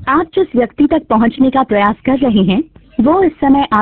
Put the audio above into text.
आप जिस व्यक्ति तक पहुंचने का प्रयास कर रहे हैं वो इस समय